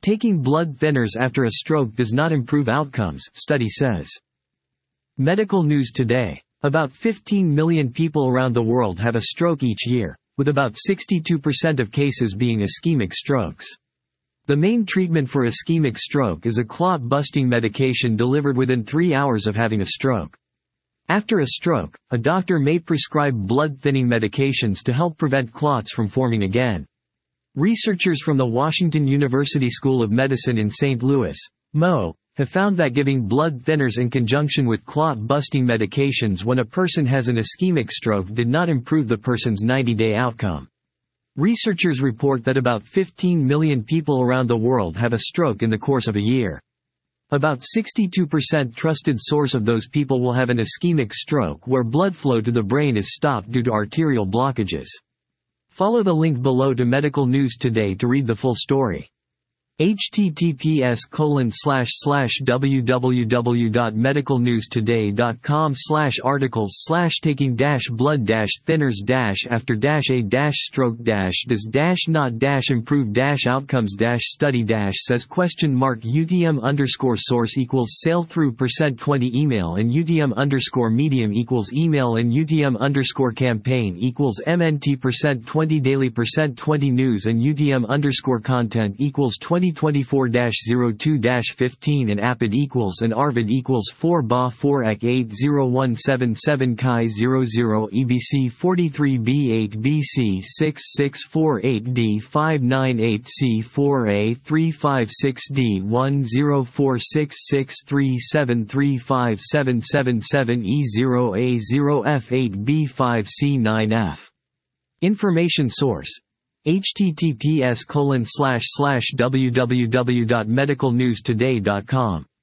Taking blood thinners after a stroke does not improve outcomes, study says. Medical news today. About 15 million people around the world have a stroke each year, with about 62% of cases being ischemic strokes. The main treatment for ischemic stroke is a clot-busting medication delivered within 3 hours of having a stroke. After a stroke, a doctor may prescribe blood-thinning medications to help prevent clots from forming again. Researchers from the Washington University School of Medicine in St. Louis, MO, have found that giving blood thinners in conjunction with clot-busting medications when a person has an ischemic stroke did not improve the person's 90-day outcome. Researchers report that about 15 million people around the world have a stroke in the course of a year. About 62% trusted source of those people will have an ischemic stroke where blood flow to the brain is stopped due to arterial blockages. Follow the link below to Medical News Today to read the full story. https://www.medicalnews-today.com/articles/taking-blood-thinners-after-a-stroke-study-says UTM_source equals sail-through%20 email and UTM_medium equals email and UTM_campaign equals MNT%20 daily%20 news and UTM_content equals 2024-02-15 and APID equals and ARVID equals 4 BA 4 EC 80177 Chi 00 EBC 43B8 BC 6648D 598C 4A 356D 104663735777 E0A0F8B5C9F. Information source. https://www.medicalnewstoday.com